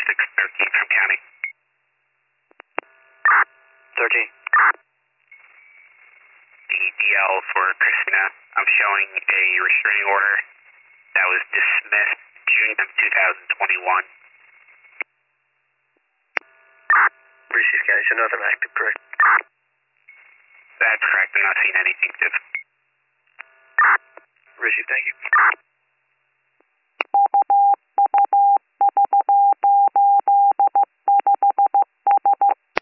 613 from county. 13. DL for Christina. I'm showing a restraining order that was dismissed June of 2021. British County, so nothing active, correct? That's correct. I'm not seeing anything, Tiff. Richie, thank you.